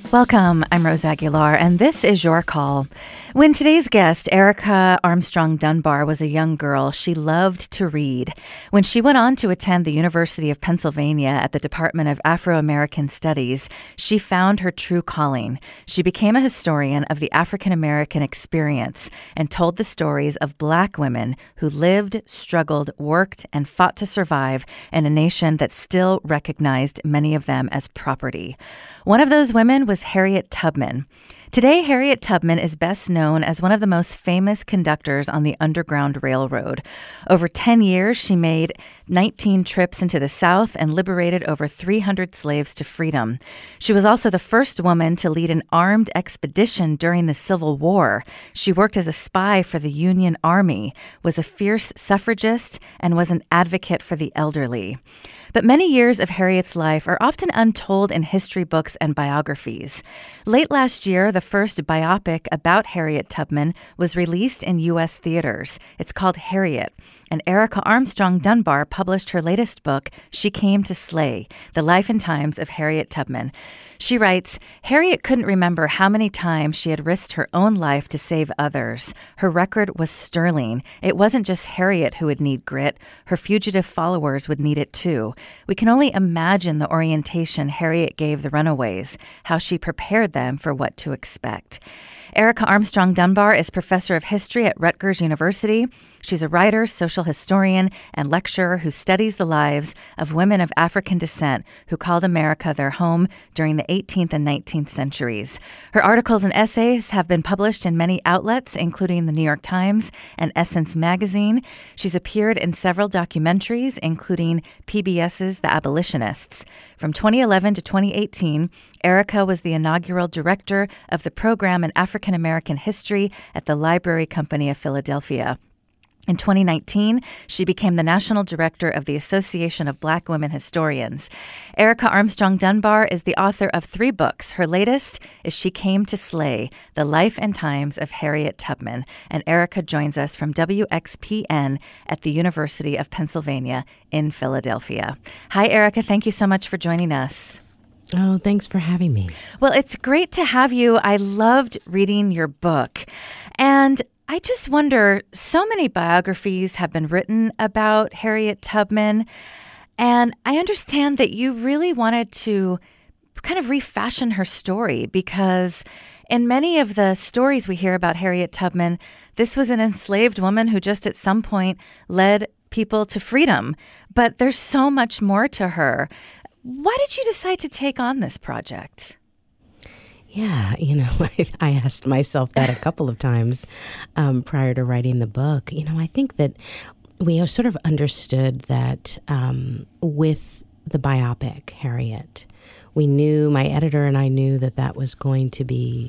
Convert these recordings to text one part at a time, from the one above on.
Welcome. I'm Rose Aguilar, and this is Your Call. When today's guest, Erica Armstrong Dunbar, was a young girl, she loved to read. When she went on to attend the University of Pennsylvania at the Department of Afro-American Studies, she found her true calling. She became a historian of the African-American experience and told the stories of Black women who lived, struggled, worked, and fought to survive in a nation that still recognized many of them as property. One of those women was Harriet Tubman. Today, Harriet Tubman is best known as one of the most famous conductors on the Underground Railroad. Over 10 years, she made 19 trips into the South and liberated over 300 slaves to freedom. She was also the first woman to lead an armed expedition during the Civil War. She worked as a spy for the Union Army, was a fierce suffragist, and was an advocate for the elderly. But many years of Harriet's life are often untold in history books and biographies. Late last year, the first biopic about Harriet Tubman was released in U.S. theaters. It's called Harriet, and Erica Armstrong Dunbar published her latest book, She Came to Slay: The Life and Times of Harriet Tubman. She writes, Harriet couldn't remember how many times she had risked her own life to save others. Her record was sterling. It wasn't just Harriet who would need grit. Her fugitive followers would need it too. We can only imagine the orientation Harriet gave the runaways, how she prepared them for what to expect. Erica Armstrong Dunbar is professor of history at Rutgers University. She's a writer, social historian, and lecturer who studies the lives of women of African descent who called America their home during the 18th and 19th centuries. Her articles and essays have been published in many outlets, including the New York Times and Essence magazine. She's appeared in several documentaries, including PBS's The Abolitionists. From 2011 to 2018, Erica was the inaugural director of the program in African American history at the Library Company of Philadelphia. In 2019, she became the national director of the Association of Black Women Historians. Erica Armstrong Dunbar is the author of 3 books. Her latest is She Came to Slay: The Life and Times of Harriet Tubman. And Erica joins us from WXPN at the University of Pennsylvania in Philadelphia. Hi, Erica. Thank you so much for joining us. Oh, thanks for having me. Well, it's great to have you. I loved reading your book. And I just wonder, so many biographies have been written about Harriet Tubman, and I understand that you really wanted to kind of refashion her story because in many of the stories we hear about Harriet Tubman, this was an enslaved woman who just at some point led people to freedom. But there's so much more to her. Why did you decide to take on this project? Yeah, I asked myself that a couple of times prior to writing the book. I think that we sort of understood that with the biopic, Harriet, we knew, my editor and I knew that was going to be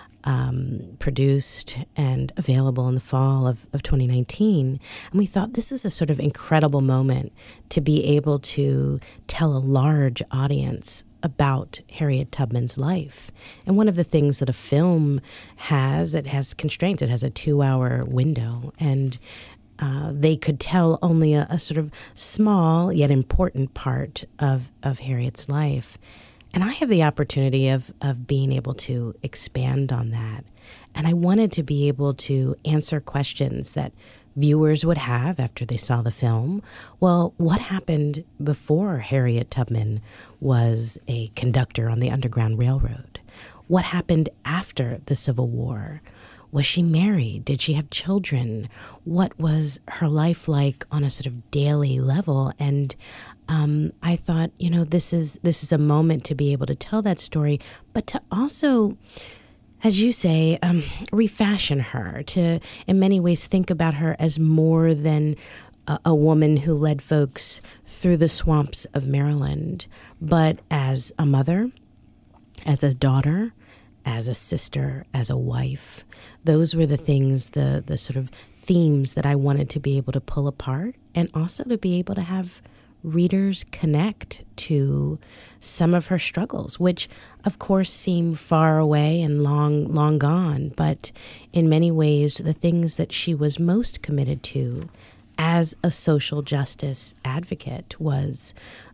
produced and available in the fall of 2019. And we thought this is a sort of incredible moment to be able to tell a large audience about Harriet Tubman's life. And one of the things that a film has, it has constraints. It has a 2-hour window. And they could tell only a sort of small yet important part of Harriet's life. And I have the opportunity of being able to expand on that. And I wanted to be able to answer questions that viewers would have after they saw the film. Well, what happened before Harriet Tubman was a conductor on the Underground Railroad? What happened after the Civil War? Was she married? Did she have children? What was her life like on a sort of daily level? And I thought, this is a moment to be able to tell that story, but to also, as you say, refashion her, to in many ways think about her as more than a woman who led folks through the swamps of Maryland, but as a mother, as a daughter, as a sister, as a wife. Those were the things, the sort of themes that I wanted to be able to pull apart, and also to be able to have readers connect to some of her struggles, which of course seem far away and long gone, but in many ways the things that she was most committed to as a social justice advocate was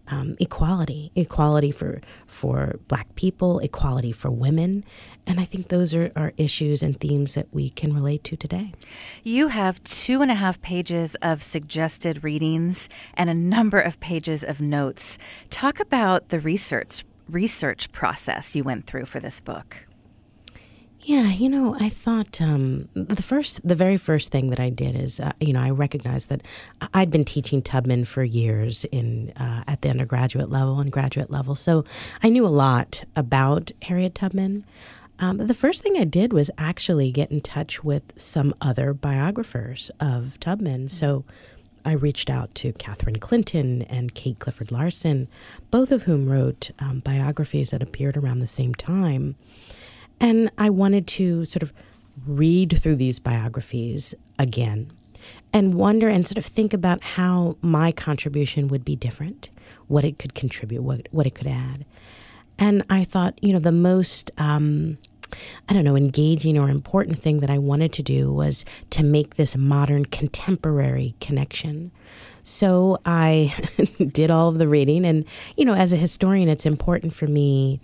equality for Black people, equality for women. And I think those are issues and themes that we can relate to today. You have 2.5 pages of suggested readings and a number of pages of notes. Talk about the research process you went through for this book. Yeah, I thought the very first thing that I did is, I recognized that I'd been teaching Tubman for years at the undergraduate level and graduate level, so I knew a lot about Harriet Tubman. But the first thing I did was actually get in touch with some other biographers of Tubman. So I reached out to Catherine Clinton and Kate Clifford Larson, both of whom wrote biographies that appeared around the same time. And I wanted to sort of read through these biographies again and wonder and sort of think about how my contribution would be different, what it could contribute, what it could add. And I thought, the most, engaging or important thing that I wanted to do was to make this modern contemporary connection. So I did all of the reading. And, as a historian, it's important for me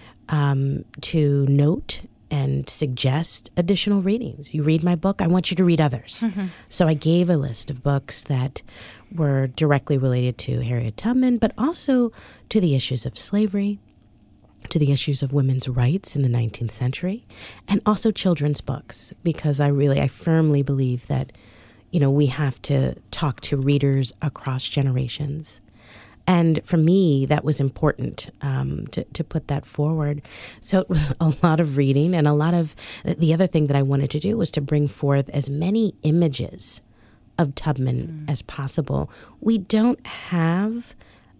to note and suggest additional readings. You read my book, I want you to read others. Mm-hmm. So I gave a list of books that were directly related to Harriet Tubman, but also to the issues of slavery, to the issues of women's rights in the 19th century, and also children's books, because I firmly believe that, we have to talk to readers across generations. And for me, that was important to put that forward. So it was a lot of reading, and a lot of the other thing that I wanted to do was to bring forth as many images of Tubman as possible. We don't have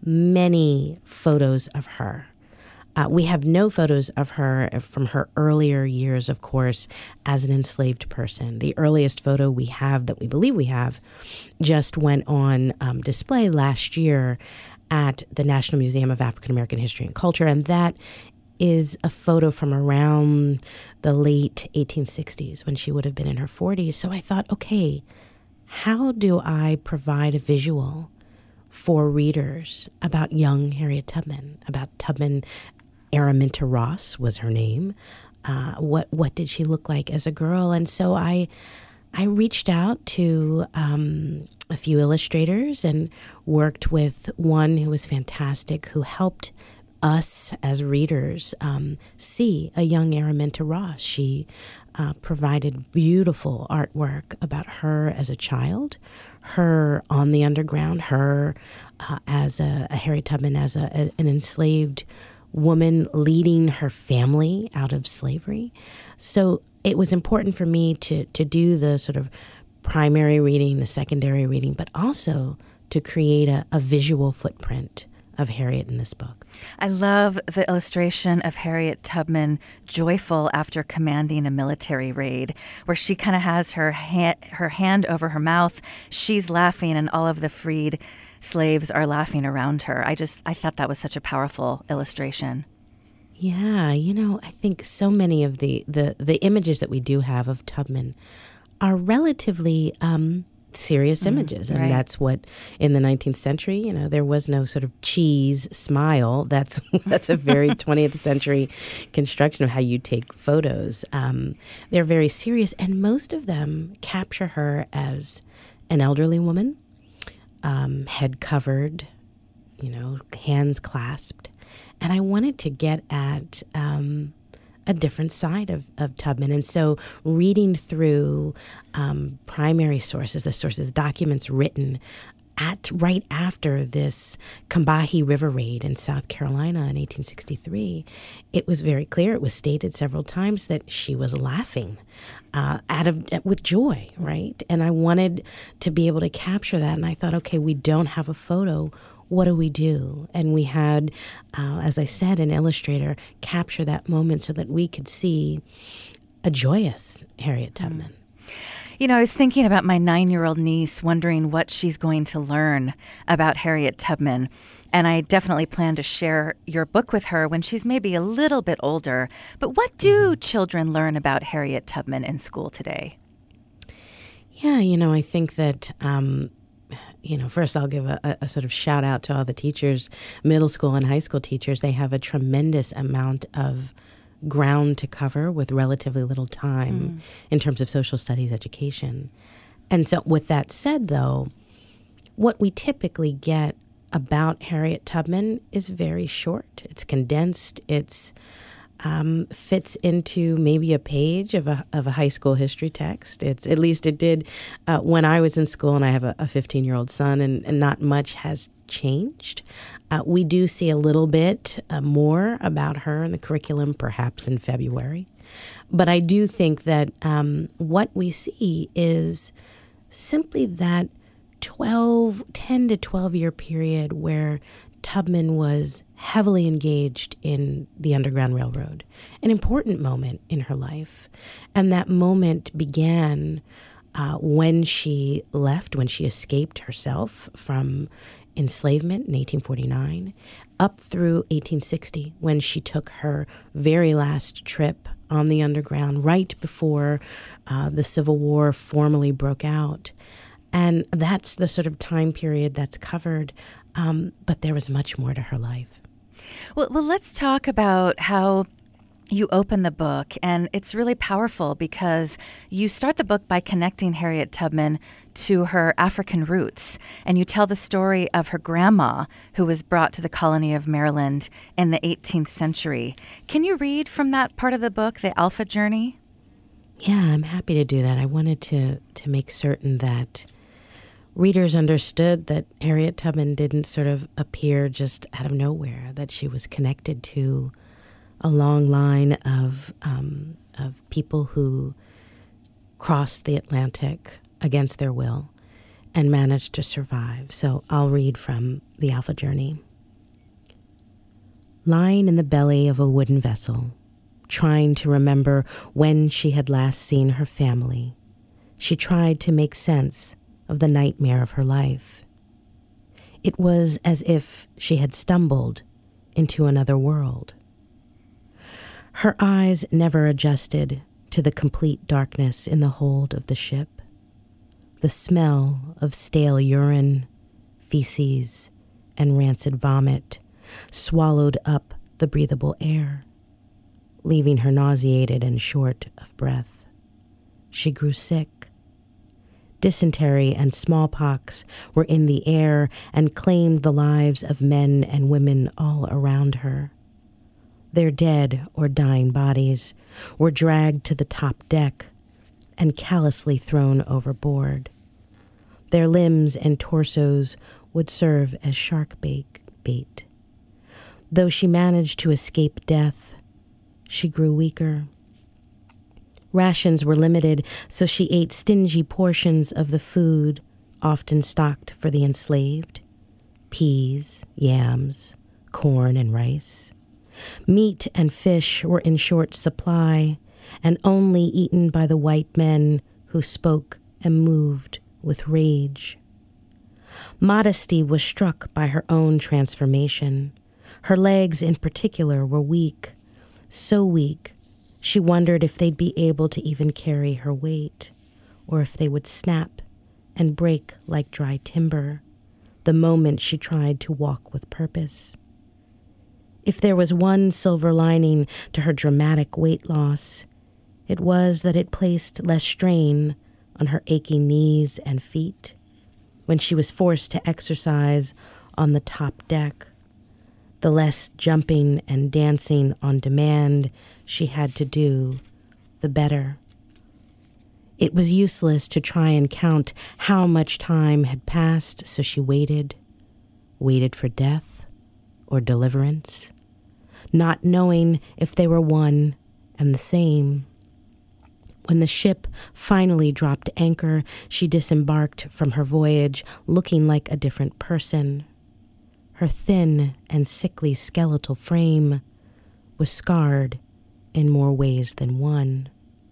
many photos of her. We have no photos of her from her earlier years, of course, as an enslaved person. The earliest photo we have, that we believe we have, just went on display last year at the National Museum of African American History and Culture, and that is a photo from around the late 1860s when she would have been in her 40s. So I thought, okay, how do I provide a visual for readers about young Harriet Tubman, about Tubman? Araminta Ross was her name. What did she look like as a girl? And so I reached out to a few illustrators and worked with one who was fantastic, who helped us as readers see a young Araminta Ross. She provided beautiful artwork about her as a child, her on the underground, her as a Harriet Tubman as an enslaved woman leading her family out of slavery. So it was important for me to do the sort of primary reading, the secondary reading, but also to create a visual footprint of Harriet in this book. I love the illustration of Harriet Tubman joyful after commanding a military raid, where she kind of has her hand over her mouth. She's laughing, and all of the freed slaves are laughing around her. I thought that was such a powerful illustration. Yeah, I think so many of the images that we do have of Tubman are relatively serious images. And that's what, in the 19th century, there was no sort of cheese smile. That's a very 20th century construction of how you take photos. They're very serious, and most of them capture her as an elderly woman, head covered, hands clasped. And I wanted to get at a different side of Tubman. And so reading through primary sources, the documents written right after this Combahee River raid in South Carolina in 1863, it was very clear, it was stated several times, that she was laughing with joy, right? And I wanted to be able to capture that. And I thought, okay, we don't have a photo. What do we do? And we had, as I said, an illustrator capture that moment so that we could see a joyous Harriet Tubman. I was thinking about my 9-year-old niece, wondering what she's going to learn about Harriet Tubman. And I definitely plan to share your book with her when she's maybe a little bit older. But what do children learn about Harriet Tubman in school today? Yeah, I think that First I'll give a sort of shout out to all the teachers, middle school and high school teachers. They have a tremendous amount of ground to cover with relatively little time in terms of social studies education. And so with that said, though, what we typically get about Harriet Tubman is very short. It's condensed. It's fits into maybe a page of a high school history text. At least it did when I was in school, and I have a 15-year-old son, and not much has changed. We do see a little bit more about her in the curriculum, perhaps in February. But I do think that what we see is simply that 10 to 12 year period where Tubman was heavily engaged in the Underground Railroad, an important moment in her life. And that moment began when she left, when she escaped herself from enslavement in 1849, up through 1860, when she took her very last trip on the Underground right before the Civil War formally broke out. And that's the sort of time period that's covered. But there was much more to her life. Well, let's talk about how you open the book. And it's really powerful because you start the book by connecting Harriet Tubman to her African roots. And you tell the story of her grandma, who was brought to the colony of Maryland in the 18th century. Can you read from that part of the book, The Alpha Journey? Yeah, I'm happy to do that. I wanted to make certain that readers understood that Harriet Tubman didn't sort of appear just out of nowhere, that she was connected to a long line of people who crossed the Atlantic against their will and managed to survive. So I'll read from The Alpha Journey. Lying in the belly of a wooden vessel, trying to remember when she had last seen her family, she tried to make sense of the nightmare of her life. It was as if she had stumbled into another world. Her eyes never adjusted to the complete darkness in the hold of the ship. The smell of stale urine, feces, and rancid vomit swallowed up the breathable air, leaving her nauseated and short of breath. She grew sick. Dysentery and smallpox were in the air and claimed the lives of men and women all around her. Their dead or dying bodies were dragged to the top deck and callously thrown overboard. Their limbs and torsos would serve as shark bait. Though she managed to escape death, she grew weaker. Rations were limited, so she ate stingy portions of the food often stocked for the enslaved: peas, yams, corn, and rice. Meat and fish were in short supply and only eaten by the white men who spoke and moved with rage. Modesty was struck by her own transformation. Her legs in particular were weak, so weak she wondered if they'd be able to even carry her weight, or if they would snap and break like dry timber the moment she tried to walk with purpose. If there was one silver lining to her dramatic weight loss, it was that it placed less strain on her aching knees and feet when she was forced to exercise on the top deck. The less jumping and dancing on demand she had to do, the better. It was useless to try and count how much time had passed, so she waited for death or deliverance, not knowing if they were one and the same. When the ship finally dropped anchor, she disembarked from her voyage looking like a different person. Her thin and sickly skeletal frame was scarred in more ways than one.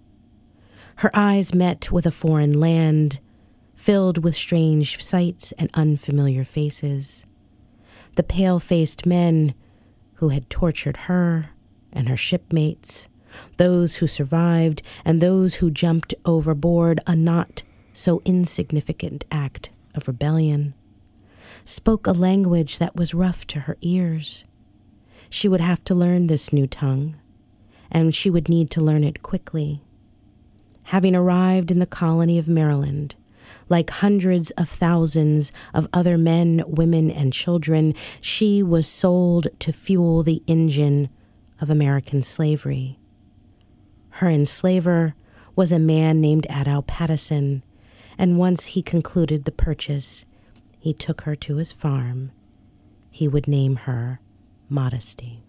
Her eyes met with a foreign land, filled with strange sights and unfamiliar faces. The pale-faced men who had tortured her and her shipmates, those who survived and those who jumped overboard, a not so insignificant act of rebellion, spoke a language that was rough to her ears. She would have to learn this new tongue, and she would need to learn it quickly. Having arrived in the colony of Maryland, like hundreds of thousands of other men, women, and children, she was sold to fuel the engine of American slavery. Her enslaver was a man named Adao Pattison, and once he concluded the purchase, he took her to his farm. He would name her Modesty.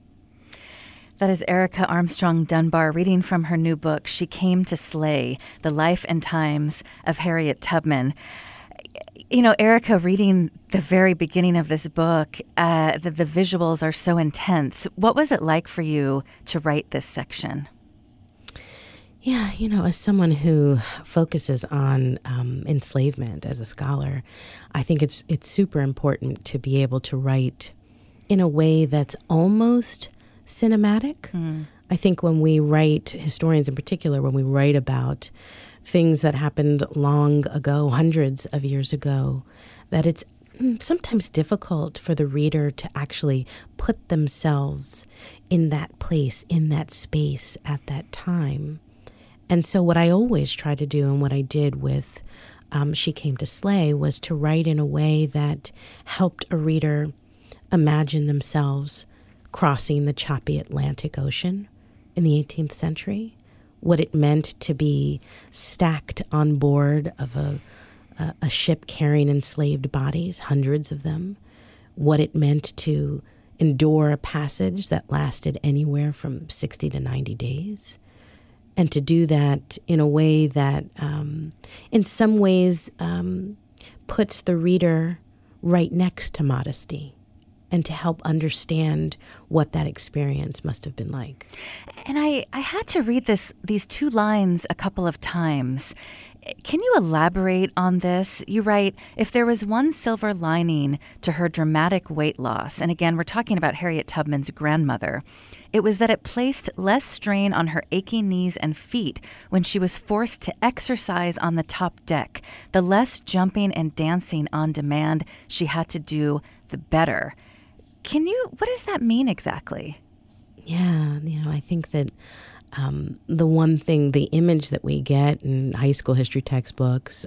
That is Erica Armstrong Dunbar reading from her new book, She Came to Slay, The Life and Times of Harriet Tubman. You know, Erica, reading the very beginning of this book, the visuals are so intense. What was it like for you to write this section? Yeah, you know, as someone who focuses on enslavement as a scholar, I think it's super important to be able to write in a way that's almost cinematic. I think when we write, historians in particular, when we write about things that happened long ago, hundreds of years ago, that it's sometimes difficult for the reader to actually put themselves in that place, in that space at that time. And so what I always try to do, and what I did with She Came to Slay, was to write in a way that helped a reader imagine themselves crossing the choppy Atlantic Ocean in the 18th century, what it meant to be stacked on board of a ship carrying enslaved bodies, hundreds of them, what it meant to endure a passage that lasted anywhere from 60 to 90 days, and to do that in a way that in some ways puts the reader right next to Modesty, and to help understand what that experience must have been like. And I had to read these two lines a couple of times. Can you elaborate on this? You write, if there was one silver lining to her dramatic weight loss, and again, we're talking about Harriet Tubman's grandmother, it was that it placed less strain on her aching knees and feet when she was forced to exercise on the top deck. The less jumping and dancing on demand she had to do, the better. What does that mean exactly? Yeah, I think that the one thing, the image that we get in high school history textbooks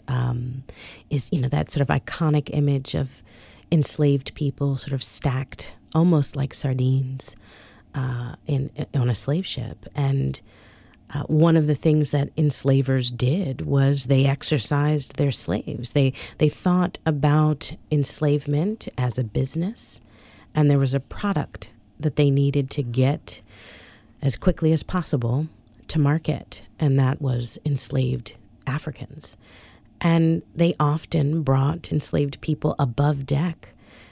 is, that sort of iconic image of enslaved people sort of stacked almost like sardines on a slave ship. And one of the things that enslavers did was they exercised their slaves. They thought about enslavement as a business, and there was a product that they needed to get as quickly as possible to market, and that was enslaved Africans. And they often brought enslaved people above deck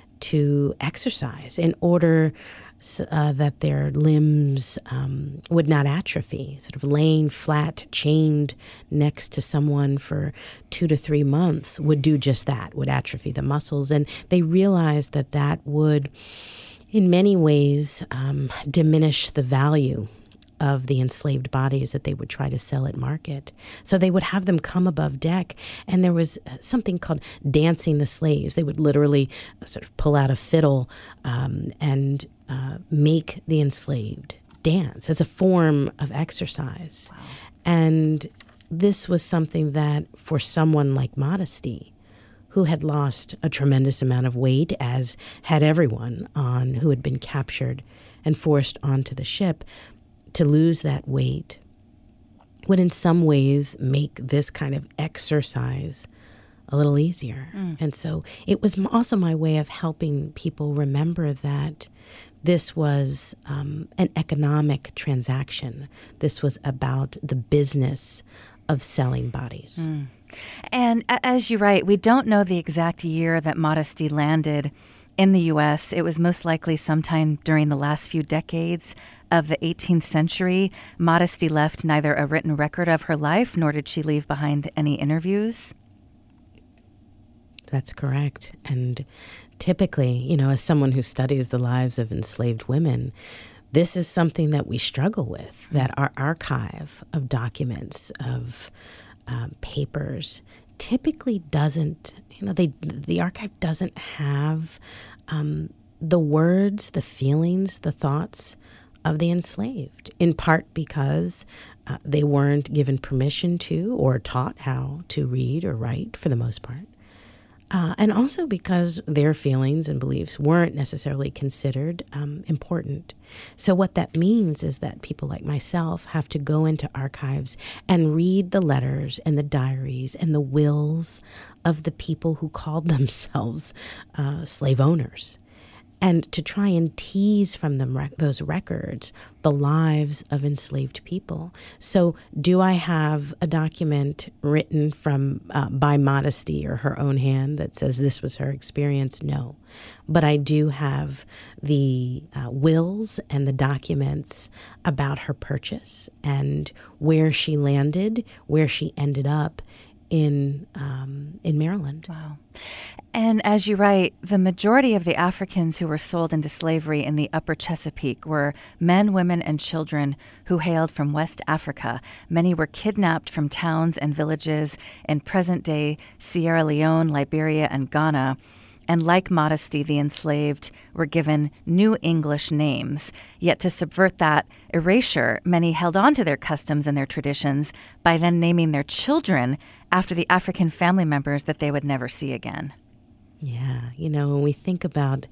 to exercise in order that their limbs would not atrophy. Sort of laying flat, chained next to someone for 2 to 3 months would do just that, would atrophy the muscles. And they realized that that would, in many ways, diminish the value of the enslaved bodies that they would try to sell at market. So they would have them come above deck, and there was something called dancing the slaves. They would literally sort of pull out a fiddle and make the enslaved dance as a form of exercise. Wow. And this was something that, for someone like Modesty, who had lost a tremendous amount of weight, as had everyone who had been captured and forced onto the ship, to lose that weight would in some ways make this kind of exercise a little easier. And so it was also my way of helping people remember that this was an economic transaction. This was about the business of selling bodies. And as you write, we don't know the exact year that Modesty landed in the U.S. It was most likely sometime during the last few decades of the 18th century. Modesty left neither a written record of her life, nor did she leave behind any interviews. That's correct. And typically, as someone who studies the lives of enslaved women, this is something that we struggle with, that our archive of documents, of papers, typically doesn't, the archive doesn't have the words, the feelings, the thoughts of the enslaved, in part because they weren't given permission to or taught how to read or write for the most part. And also because their feelings and beliefs weren't necessarily considered important. So what that means is that people like myself have to go into archives and read the letters and the diaries and the wills of the people who called themselves slave owners, and to try and tease from them those records the lives of enslaved people. So do I have a document written from by Modesty or her own hand that says this was her experience? No. But I do have the wills and the documents about her purchase and where she landed, where she ended up in Maryland. Wow. And as you write, the majority of the Africans who were sold into slavery in the upper Chesapeake were men, women, and children who hailed from West Africa. Many were kidnapped from towns and villages in present-day Sierra Leone, Liberia, and Ghana. And like Modesty, the enslaved were given new English names. Yet to subvert that erasure, many held on to their customs and their traditions by then naming their children after the African family members that they would never see again. Yeah, when we think about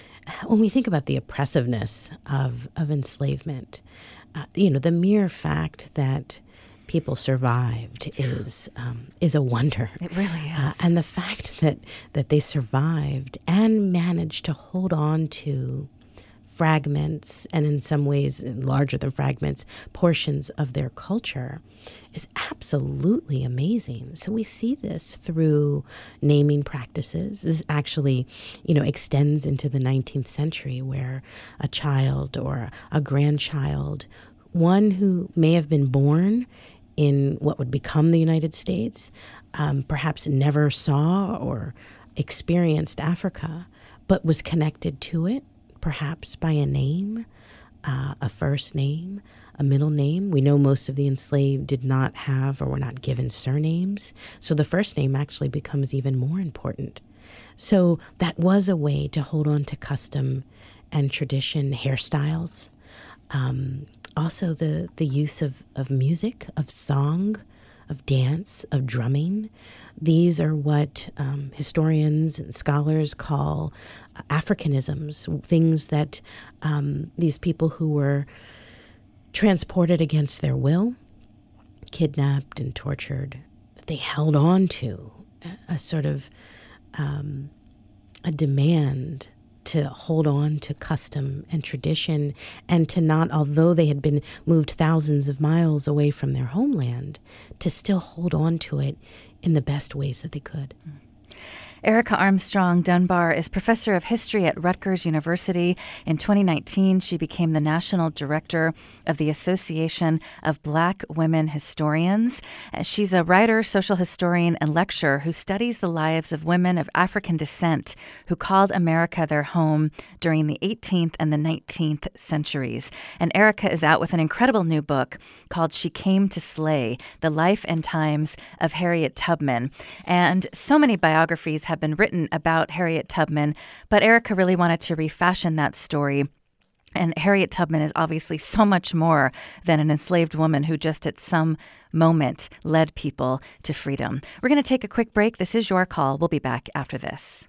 the oppressiveness of enslavement, the mere fact that people survived is a wonder. It really is. And the fact that they survived and managed to hold on to fragments, and in some ways larger than fragments, portions of their culture is absolutely amazing. So we see this through naming practices. This actually, extends into the 19th century, where a child or a grandchild, one who may have been born in what would become the United States, perhaps never saw or experienced Africa, but was connected to it, perhaps by a name, a first name, a middle name. We know most of the enslaved did not have or were not given surnames, so the first name actually becomes even more important. So that was a way to hold on to custom and tradition, hairstyles. Also the use of music, of song, of dance, of drumming. These are what historians and scholars call Africanisms, things that these people who were transported against their will, kidnapped and tortured, that they held on to, a sort of a demand to hold on to custom and tradition, and to not, although they had been moved thousands of miles away from their homeland, to still hold on to it in the best ways that they could. Erica Armstrong Dunbar is professor of history at Rutgers University. In 2019, she became the national director of the Association of Black Women Historians. She's a writer, social historian, and lecturer who studies the lives of women of African descent who called America their home during the 18th and the 19th centuries. And Erica is out with an incredible new book called She Came to Slay: The Life and Times of Harriet Tubman. And so many biographies have been written about Harriet Tubman, but Erica really wanted to refashion that story. And Harriet Tubman is obviously so much more than an enslaved woman who just at some moment led people to freedom. We're going to take a quick break. This is Your Call. We'll be back after this.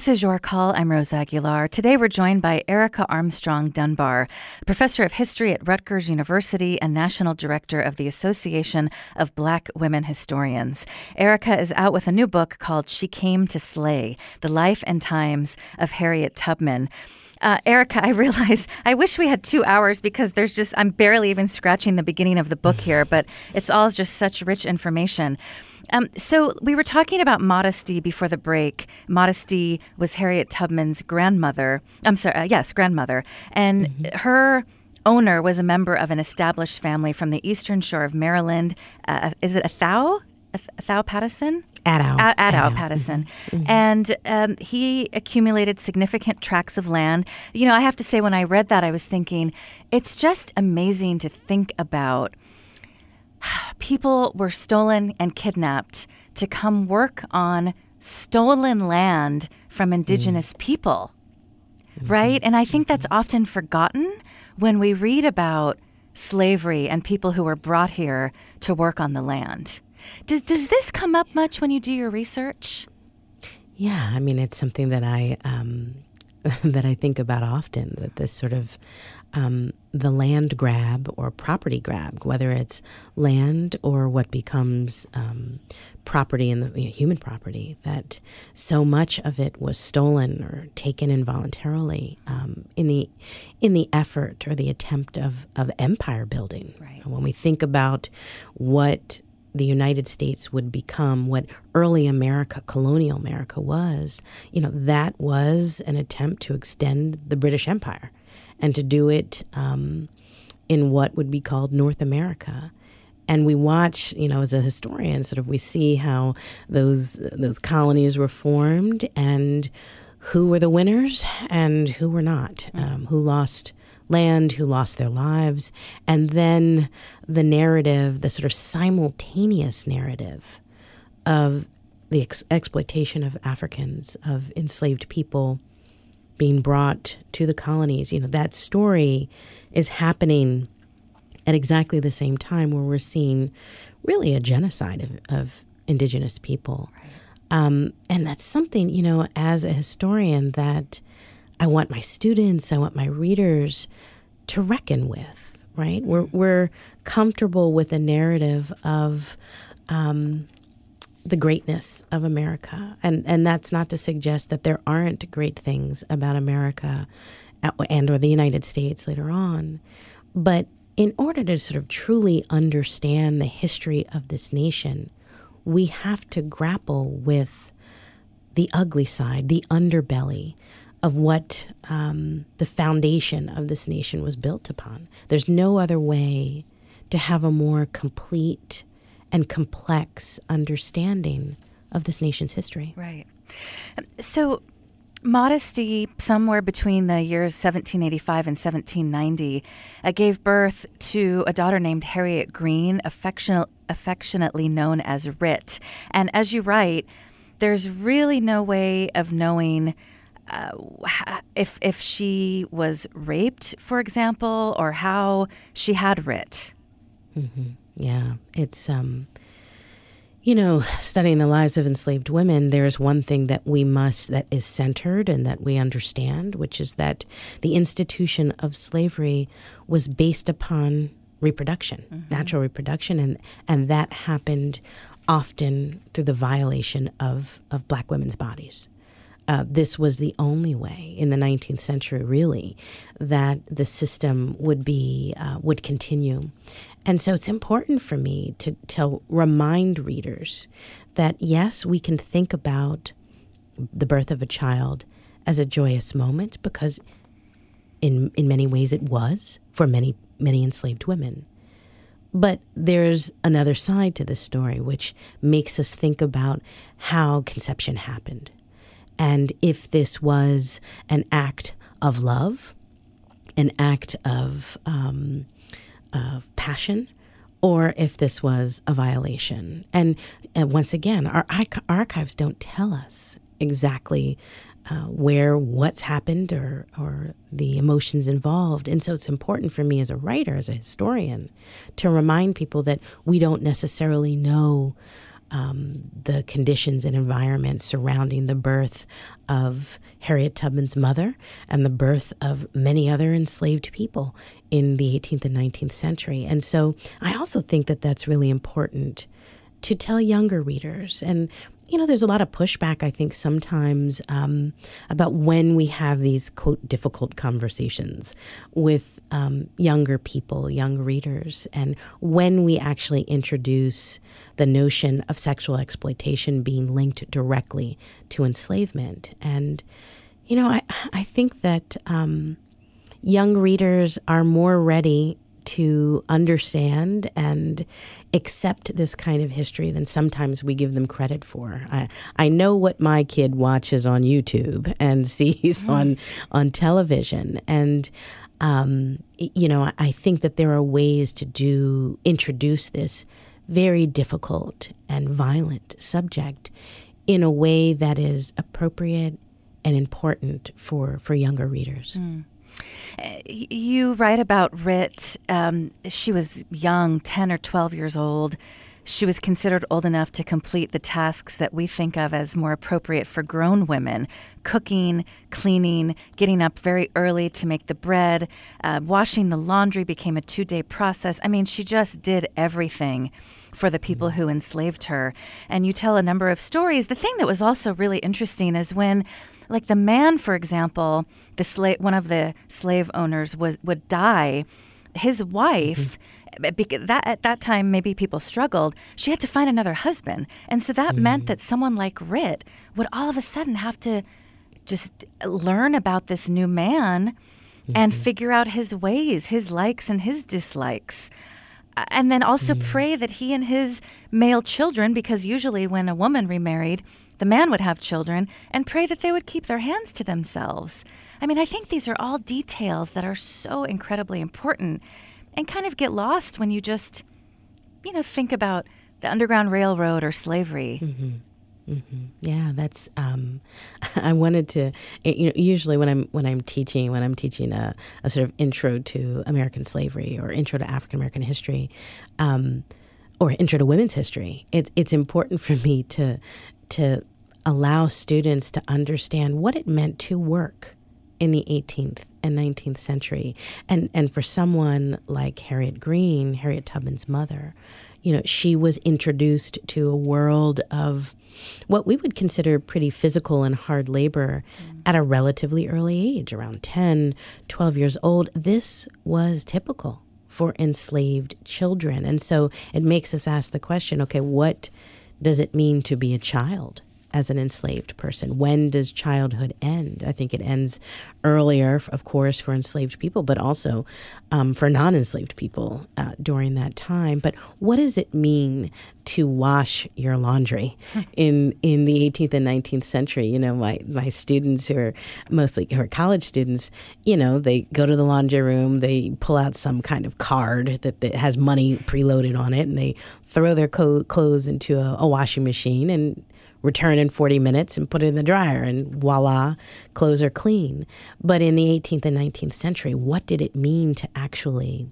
This is Your Call. I'm Rose Aguilar. Today we're joined by Erica Armstrong Dunbar, professor of history at Rutgers University and national director of the Association of Black Women Historians. Erica is out with a new book called She Came to Slay: The Life and Times of Harriet Tubman. Erica, I realize I wish we had 2 hours because I'm barely even scratching the beginning of the book here, but it's all just such rich information. So we were talking about Modesty before the break. Modesty was Harriet Tubman's grandmother. Grandmother. And her owner was a member of an established family from the eastern shore of Maryland. Is it Athow Pattison? Athow Pattison. And he accumulated significant tracts of land. You know, I have to say, when I read that, I was thinking, it's just amazing to think about. People were stolen and kidnapped to come work on stolen land from indigenous people, right? And I think that's often forgotten when we read about slavery and people who were brought here to work on the land. Does this come up much when you do your research? Yeah, I mean, it's something that I think about often, that this sort of the land grab or property grab, whether it's land or what becomes property in the human property, that so much of it was stolen or taken involuntarily in the effort or the attempt of empire building. Right. When we think about what the United States would become, what early America, colonial America was, that was an attempt to extend the British Empire and to do it in what would be called North America. And we watch, as a historian, we see how those colonies were formed and who were the winners and who were not, who lost land, who lost their lives, and then the narrative, the sort of simultaneous narrative of the exploitation of Africans, of enslaved people being brought to the colonies. That story is happening at exactly the same time where we're seeing really a genocide of indigenous people. Right. And that's something, as a historian, that I want my students, I want my readers to reckon with, right? We're comfortable with a narrative of the greatness of America. And that's not to suggest that there aren't great things about America and or the United States later on. But in order to sort of truly understand the history of this nation, we have to grapple with the ugly side, the underbelly of what the foundation of this nation was built upon. There's no other way to have a more complete and complex understanding of this nation's history. Right. So Modesty, somewhere between the years 1785 and 1790, gave birth to a daughter named Harriet Greene, affectionately known as Rit. And as you write, there's really no way of knowing if she was raped, for example, or how she had Rit. Mm-hmm. Yeah, it's studying the lives of enslaved women, there's one thing that is centered and that we understand, which is that the institution of slavery was based upon reproduction, natural reproduction, and that happened often through the violation of Black women's bodies. This was the only way in the 19th century, really, that the system would continue. And so it's important for me to remind readers that, yes, we can think about the birth of a child as a joyous moment, because in many ways it was for many, many enslaved women. But there's another side to this story, which makes us think about how conception happened. And if this was an act of love, an act of passion, or if this was a violation. And once again, our archives don't tell us exactly what's happened or the emotions involved. And so it's important for me as a writer, as a historian, to remind people that we don't necessarily know the conditions and environment surrounding the birth of Harriet Tubman's mother and the birth of many other enslaved people in the 18th and 19th century. And so I also think that that's really important to tell younger readers. And there's a lot of pushback, I think, sometimes about when we have these, quote, difficult conversations with younger people, young readers, and when we actually introduce the notion of sexual exploitation being linked directly to enslavement. And, I think that young readers are more ready to understand and accept this kind of history than sometimes we give them credit for. I know what my kid watches on YouTube and sees on television. And, I think that there are ways to introduce this very difficult and violent subject in a way that is appropriate and important for younger readers. You write about Rit. She was young, 10 or 12 years old. She was considered old enough to complete the tasks that we think of as more appropriate for grown women: cooking, cleaning, getting up very early to make the bread, washing the laundry became a 2-day process. I mean, she just did everything for the people who enslaved her. And you tell a number of stories. The thing that was also really interesting is when, like, the man, for example, one of the slave owners would die, his wife, at that time maybe people struggled, she had to find another husband. And so that meant that someone like Rit would all of a sudden have to just learn about this new man and figure out his ways, his likes and his dislikes. And then also pray that he and his male children, because usually when a woman remarried, the man would have children, and pray that they would keep their hands to themselves. I mean, I think these are all details that are so incredibly important and kind of get lost when you just, think about the Underground Railroad or slavery. Yeah, that's. I wanted to. Usually when I'm teaching a sort of intro to American slavery or intro to African American history, or intro to women's history, it's important for me to allow students to understand what it meant to work in the 18th and 19th century. And for someone like Harriet Green, Harriet Tubman's mother, she was introduced to a world of what we would consider pretty physical and hard labor at a relatively early age, around 10, 12 years old. This was typical for enslaved children. And so it makes us ask the question, okay, what does it mean to be a child as an enslaved person? When does childhood end? I think it ends earlier, of course, for enslaved people, but also for non-enslaved people during that time. But what does it mean to wash your laundry in the 18th and 19th century? My students who are college students, they go to the laundry room, they pull out some kind of card that has money preloaded on it, and they throw their clothes into a washing machine and return in 40 minutes and put it in the dryer, and voila, clothes are clean. But in the 18th and 19th century, what did it mean to actually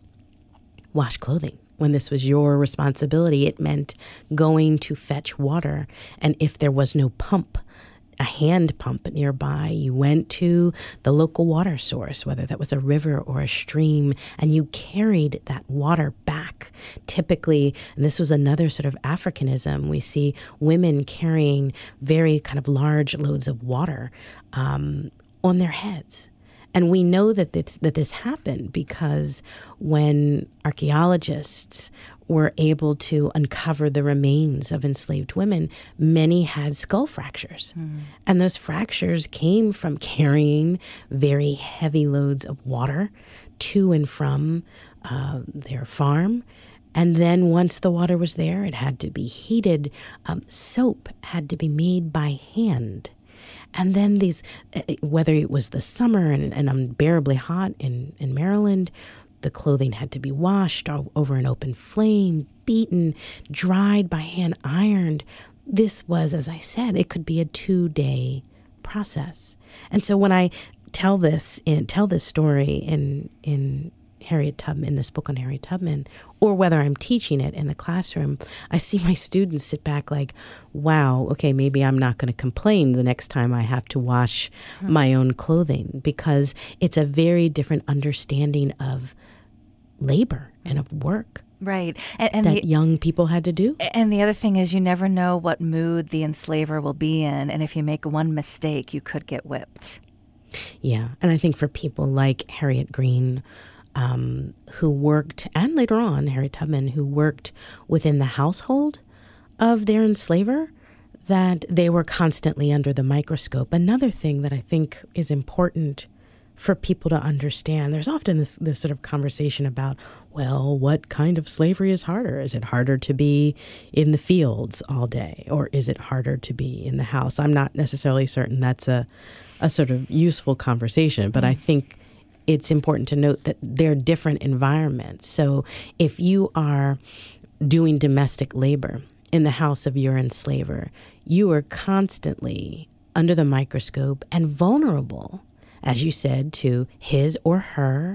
wash clothing? When this was your responsibility, it meant going to fetch water. And if there was no pump, a hand pump nearby, you went to the local water source, whether that was a river or a stream, and you carried that water back. Typically, and this was another sort of Africanism, we see women carrying very kind of large loads of water on their heads. And we know that this happened because when archaeologists were able to uncover the remains of enslaved women, many had skull fractures. And those fractures came from carrying very heavy loads of water to and from their farm. And then once the water was there, it had to be heated. Soap had to be made by hand. And then these, whether it was the summer and unbearably hot in Maryland, the clothing had to be washed over an open flame, beaten, dried by hand, ironed. This was, as I said, it could be a 2-day process. And so when I tell this story in Harriet Tubman, in this book on Harriet Tubman, or whether I'm teaching it in the classroom, I see my students sit back like, wow, okay, maybe I'm not going to complain the next time I have to wash my own clothing, because it's a very different understanding of labor and of work. Right. And that young people had to do. And the other thing is, you never know what mood the enslaver will be in. And if you make one mistake, you could get whipped. Yeah. And I think for people like Harriet Green, who worked, and later on Harriet Tubman, who worked within the household of their enslaver, that they were constantly under the microscope. Another thing that I think is important for people to understand, there's often this sort of conversation about, well, what kind of slavery is harder? Is it harder to be in the fields all day, or is it harder to be in the house? I'm not necessarily certain that's a sort of useful conversation, but I think it's important to note that they're different environments. So if you are doing domestic labor in the house of your enslaver, you are constantly under the microscope and vulnerable, as you said, to his or her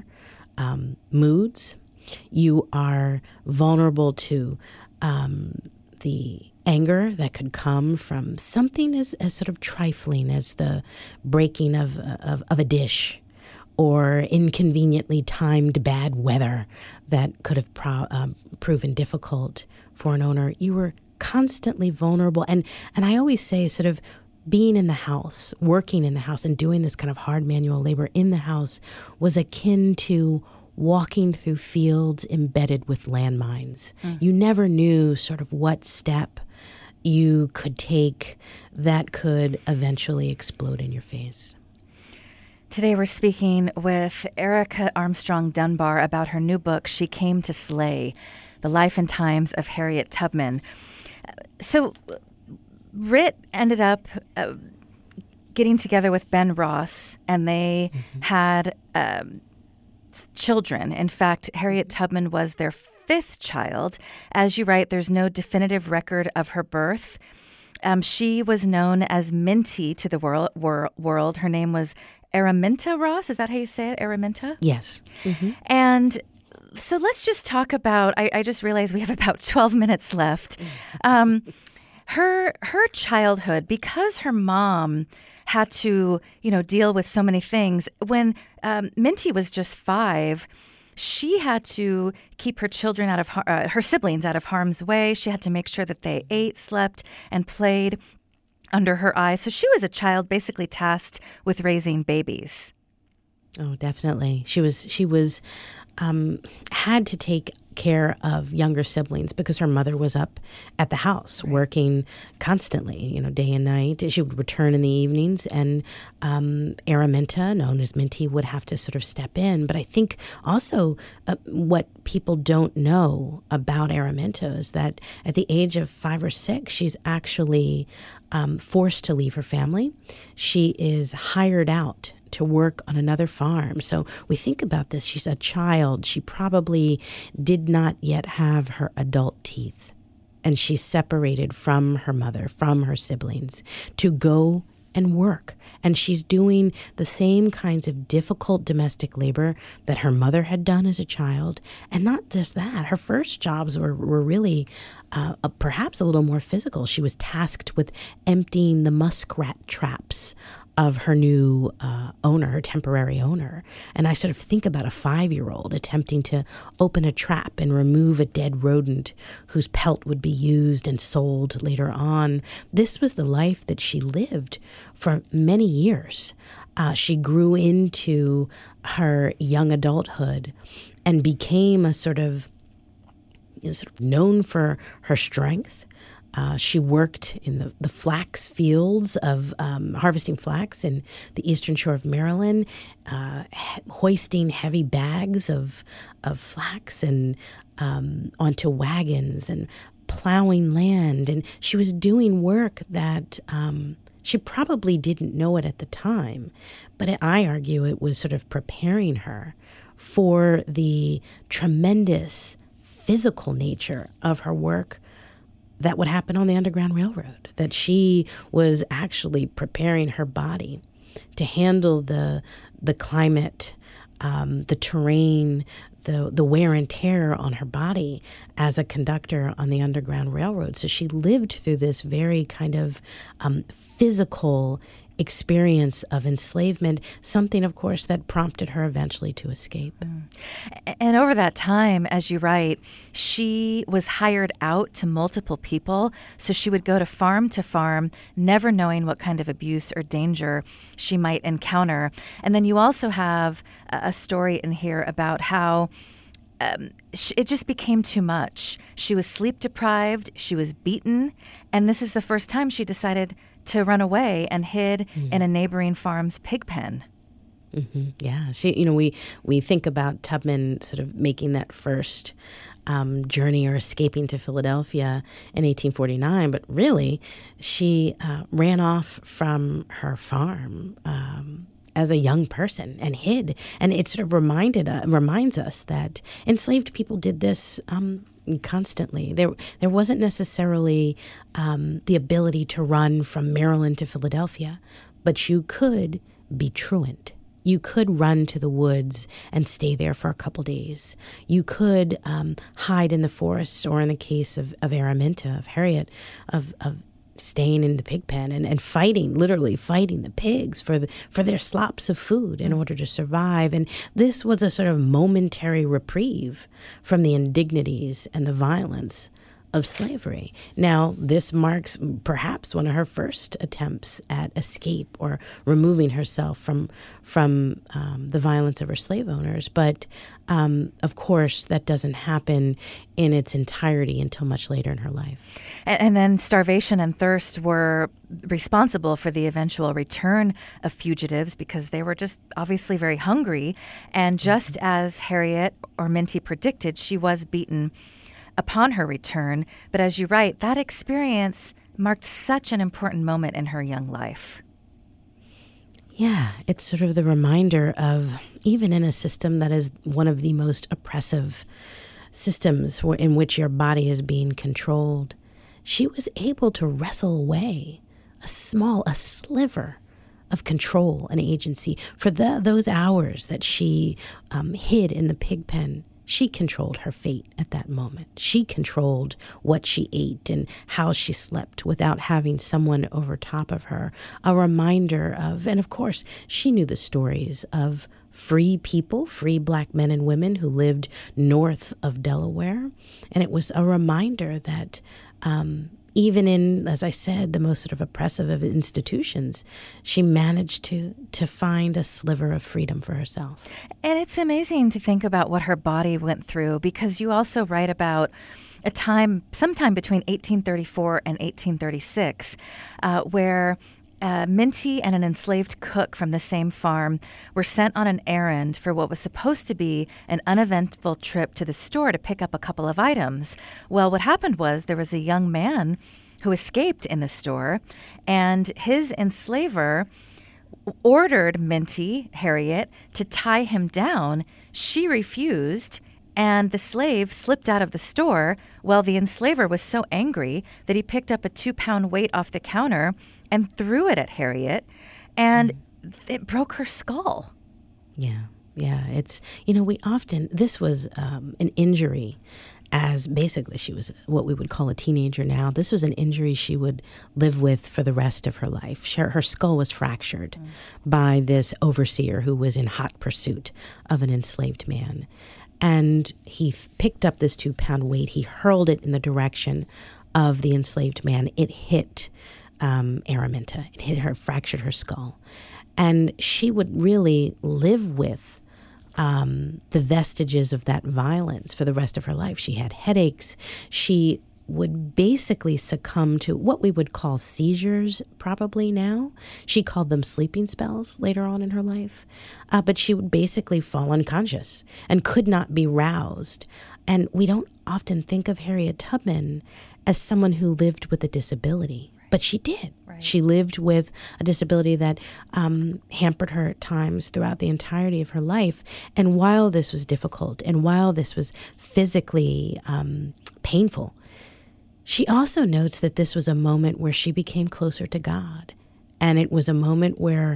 moods. You are vulnerable to the anger that could come from something as sort of trifling as the breaking of a dish, or inconveniently timed bad weather that could have proven difficult for an owner. You were constantly vulnerable. And I always say, sort of being in the house, working in the house, and doing this kind of hard manual labor in the house was akin to walking through fields embedded with landmines. You never knew sort of what step you could take that could eventually explode in your face. Today we're speaking with Erica Armstrong Dunbar about her new book, She Came to Slay, The Life and Times of Harriet Tubman. So Rit ended up getting together with Ben Ross, and they had children. In fact, Harriet Tubman was their fifth child. As you write, there's no definitive record of her birth. She was known as Minty to the world. Her name was Araminta Ross. Is that how you say it? Araminta? Yes. And so let's just talk about, I just realized we have about 12 minutes left. Her childhood, because her mom had to, deal with so many things. When Minty was just 5, she had to keep her children out of her siblings out of harm's way. She had to make sure that they ate, slept, and played under her eye. So she was a child basically tasked with raising babies. Oh, definitely. She was had to take care of younger siblings because her mother was up at the house working constantly, day and night. She would return in the evenings, and Araminta, known as Minty, would have to sort of step in. But I think also what people don't know about Araminta is that at the age of 5 or 6, she's actually forced to leave her family. She is hired out to work on another farm. So we think about this. She's a child. She probably did not yet have her adult teeth. And she's separated from her mother, from her siblings, to go and work. And she's doing the same kinds of difficult domestic labor that her mother had done as a child. And not just that, her first jobs were really perhaps a little more physical. She was tasked with emptying the muskrat traps of her new owner, her temporary owner. And I sort of think about a 5-year-old attempting to open a trap and remove a dead rodent whose pelt would be used and sold later on. This was the life that she lived for many years. She grew into her young adulthood and became a sort of known for her strength. She worked in the flax fields of harvesting flax in the eastern shore of Maryland, hoisting heavy bags of flax and onto wagons and plowing land. And she was doing work that she probably didn't know it at the time, but I argue it was sort of preparing her for the tremendous physical nature of her work that would happen on the Underground Railroad, that she was actually preparing her body to handle the climate the terrain, the wear and tear on her body as a conductor on the Underground Railroad. So she lived through this very kind of physical experience of enslavement, something, of course, that prompted her eventually to escape. And over that time, as you write, she was hired out to multiple people. So she would go to farm, never knowing what kind of abuse or danger she might encounter. And then you also have a story in here about how it just became too much. She was sleep deprived, she was beaten, and this is the first time she decided to run away and hid in a neighboring farm's pig pen. Mm-hmm. Yeah, we think about Tubman sort of making that first journey or escaping to Philadelphia in 1849, but really she ran off from her farm as a young person and hid. And it sort of reminds us that enslaved people did this constantly. There wasn't necessarily the ability to run from Maryland to Philadelphia, but you could be truant. You could run to the woods and stay there for a couple days. You could hide in the forests, or in the case of Araminta, of Harriet, of staying in the pig pen and literally fighting the pigs for their slops of food in order to survive. And this was a sort of momentary reprieve from the indignities and the violence of slavery. Now, this marks perhaps one of her first attempts at escape or removing herself from the violence of her slave owners. But of course, that doesn't happen in its entirety until much later in her life. And then starvation and thirst were responsible for the eventual return of fugitives because they were just obviously very hungry. And just as Harriet or Minty predicted, she was beaten upon her return. But as you write, that experience marked such an important moment in her young life. Yeah, it's sort of the reminder of, even in a system that is one of the most oppressive systems in which your body is being controlled, she was able to wrestle away a sliver of control and agency. For those hours that she hid in the pig pen, she controlled her fate at that moment. She controlled what she ate and how she slept without having someone over top of her. A reminder of, and of course, she knew the stories of free people, free Black men and women who lived north of Delaware. And it was a reminder that even in, as I said, the most sort of oppressive of institutions, she managed to find a sliver of freedom for herself. And it's amazing to think about what her body went through, because you also write about a time, sometime between 1834 and 1836, where Minty and an enslaved cook from the same farm were sent on an errand for what was supposed to be an uneventful trip to the store to pick up a couple of items. Well, what happened was there was a young man who escaped in the store, and his enslaver ordered Minty, Harriet, to tie him down. She refused, and the slave slipped out of the store. Well, the enslaver was so angry that he picked up a 2-pound weight off the counter and threw it at Harriet, and it broke her skull. Yeah. It's, this was an injury, as basically she was what we would call a teenager now. This was an injury she would live with for the rest of her life. Her skull was fractured by this overseer who was in hot pursuit of an enslaved man. And he picked up this 2-pound weight. He hurled it in the direction of the enslaved man. It hit Araminta. It hit her, fractured her skull. And she would really live with the vestiges of that violence for the rest of her life. She had headaches. She would basically succumb to what we would call seizures probably now. She called them sleeping spells later on in her life. But she would basically fall unconscious and could not be roused. And we don't often think of Harriet Tubman as someone who lived with a disability. But she did. Right. She lived with a disability that hampered her at times throughout the entirety of her life. And while this was difficult, and while this was physically painful, she also notes that this was a moment where she became closer to God. And it was a moment where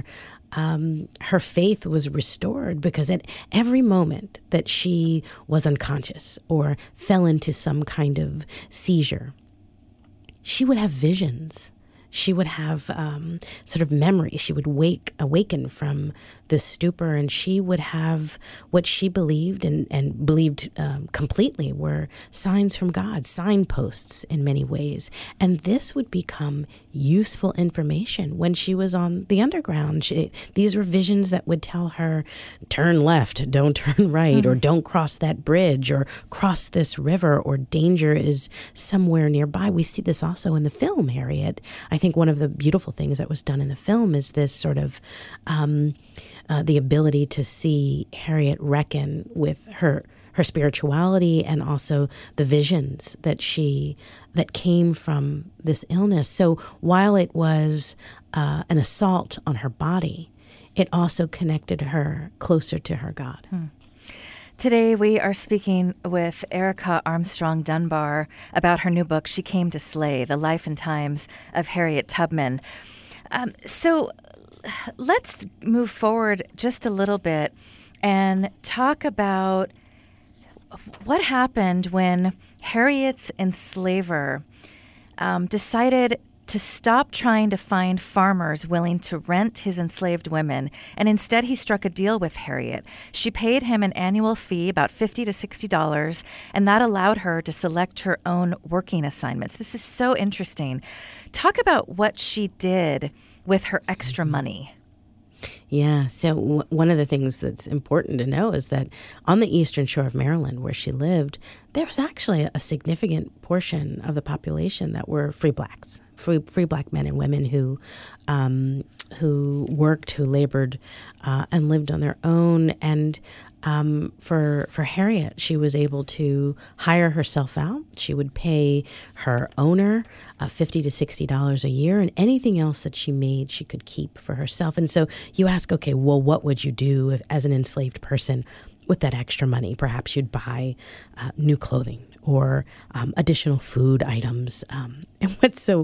her faith was restored, because at every moment that she was unconscious or fell into some kind of seizure, she would have visions. She would have sort of memory. She would awaken from this stupor, and she would have what she believed and believed completely were signs from God, signposts in many ways. And this would become useful information when she was on the underground. These were visions that would tell her, turn left, don't turn right, or don't cross that bridge, or cross this river, or danger is somewhere nearby. We see this also in the film, Harriet. I think one of the beautiful things that was done in the film is this sort of the ability to see Harriet reckon with her spirituality and also the visions that came from this illness. So while it was an assault on her body, it also connected her closer to her God. Today, we are speaking with Erica Armstrong Dunbar about her new book, She Came to Slay, The Life and Times of Harriet Tubman. So let's move forward just a little bit and talk about what happened when Harriet's enslaver decided to stop trying to find farmers willing to rent his enslaved women, and instead he struck a deal with Harriet. She paid him an annual fee, about $50 to $60, and that allowed her to select her own working assignments. This is so interesting. Talk about what she did with her extra money. Yeah. So one of the things that's important to know is that on the eastern shore of Maryland, where she lived, there was actually a significant portion of the population that were free blacks, free black men and women who worked, who labored, and lived on their own. And for Harriet, she was able to hire herself out. She would pay her owner $50 to $60 a year, and anything else that she made, she could keep for herself. And so you ask, okay, well, what would you do as an enslaved person with that extra money? Perhaps you'd buy new clothing or additional food items. And what's so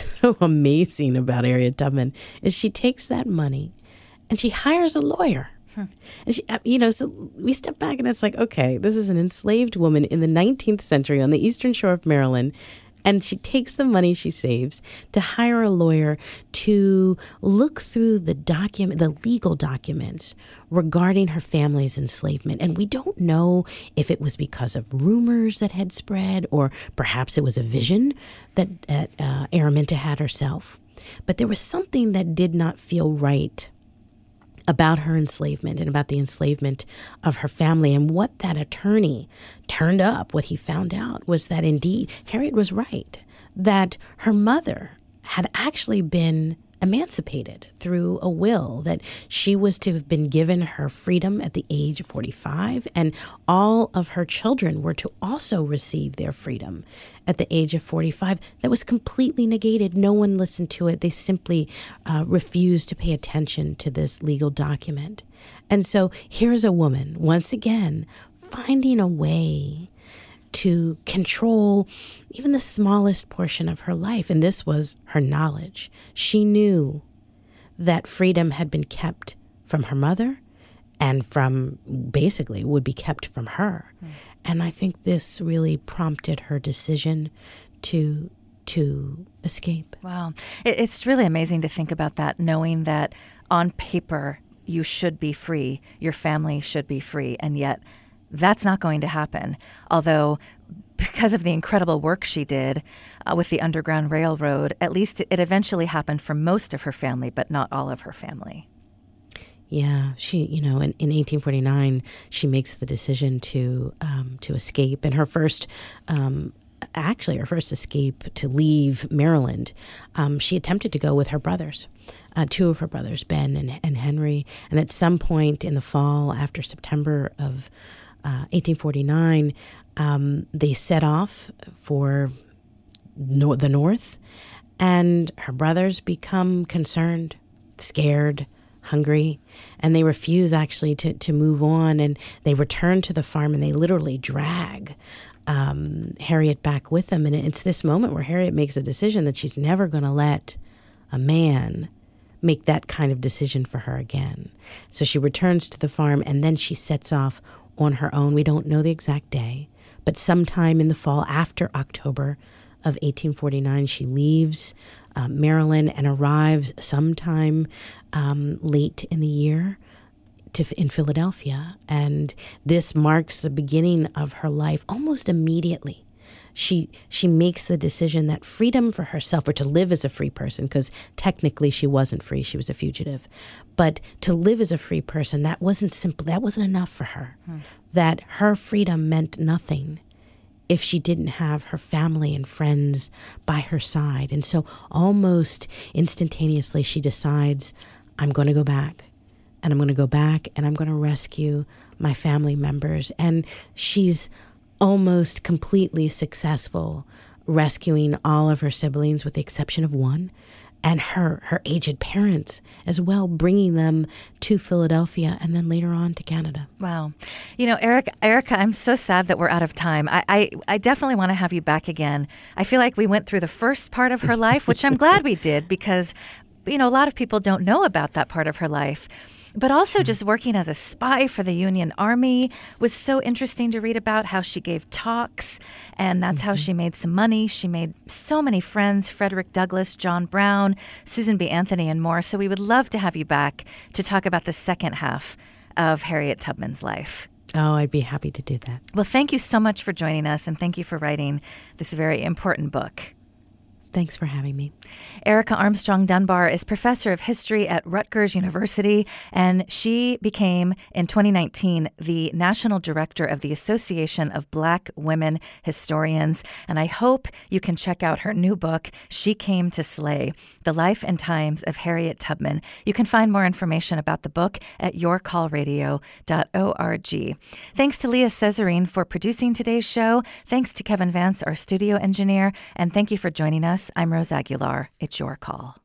amazing about Harriet Tubman is she takes that money and she hires a lawyer. And she, so we step back and it's like, okay, this is an enslaved woman in the 19th century on the eastern shore of Maryland. And she takes the money she saves to hire a lawyer to look through the legal documents regarding her family's enslavement. And we don't know if it was because of rumors that had spread, or perhaps it was a vision that Araminta had herself. But there was something that did not feel right about her enslavement and about the enslavement of her family. And what that attorney turned up, what he found out, was that indeed Harriet was right, that her mother had actually been emancipated through a will, that she was to have been given her freedom at the age of 45, and all of her children were to also receive their freedom at the age of 45. That was completely negated. No one listened to it. They simply refused to pay attention to this legal document. And so here's a woman, once again, finding a way to control even the smallest portion of her life. And this was her knowledge. She knew that freedom had been kept from her mother and basically would be kept from her. And I think this really prompted her decision to escape. Wow. It's really amazing to think about that, knowing that on paper you should be free, your family should be free, and yet that's not going to happen. Although, because of the incredible work she did with the Underground Railroad, at least it eventually happened for most of her family, but not all of her family. Yeah, she, in 1849, she makes the decision to escape, and her first escape to leave Maryland, she attempted to go with her brothers, two of her brothers, Ben and Henry, and at some point in the fall, after September of 1849, they set off for the north, and her brothers become concerned, scared, hungry, and they refuse actually to move on, and they return to the farm, and they literally drag Harriet back with them. And it's this moment where Harriet makes a decision that she's never going to let a man make that kind of decision for her again. So she returns to the farm, and then she sets off on her own. We don't know the exact day, but sometime in the fall after October of 1849, she leaves Maryland and arrives sometime late in the year in Philadelphia. And this marks the beginning of her life almost immediately. She makes the decision that freedom for herself, or to live as a free person, because technically she wasn't free, she was a fugitive, but to live as a free person, that wasn't enough for her. That her freedom meant nothing if she didn't have her family and friends by her side. And so almost instantaneously she decides, I'm going to go back. And I'm going to go back and I'm going to rescue my family members. And she's almost completely successful rescuing all of her siblings with the exception of one, and her aged parents as well, bringing them to Philadelphia and then later on to Canada. Wow. You know, Erica, I'm so sad that we're out of time. I definitely want to have you back again. I feel like we went through the first part of her life, which I'm glad we did, because, you know, a lot of people don't know about that part of her life. But also just working as a spy for the Union Army was so interesting to read about, how she gave talks, and that's how she made some money. She made so many friends, Frederick Douglass, John Brown, Susan B. Anthony, and more. So we would love to have you back to talk about the second half of Harriet Tubman's life. Oh, I'd be happy to do that. Well, thank you so much for joining us, and thank you for writing this very important book. Thanks for having me. Erica Armstrong Dunbar is professor of history at Rutgers University, and she became, in 2019, the national director of the Association of Black Women Historians. And I hope you can check out her new book, She Came to Slay: The Life and Times of Harriet Tubman. You can find more information about the book at yourcallradio.org. Thanks to Leah Cesarine for producing today's show. Thanks to Kevin Vance, our studio engineer. And thank you for joining us. I'm Rose Aguilar. It's your call.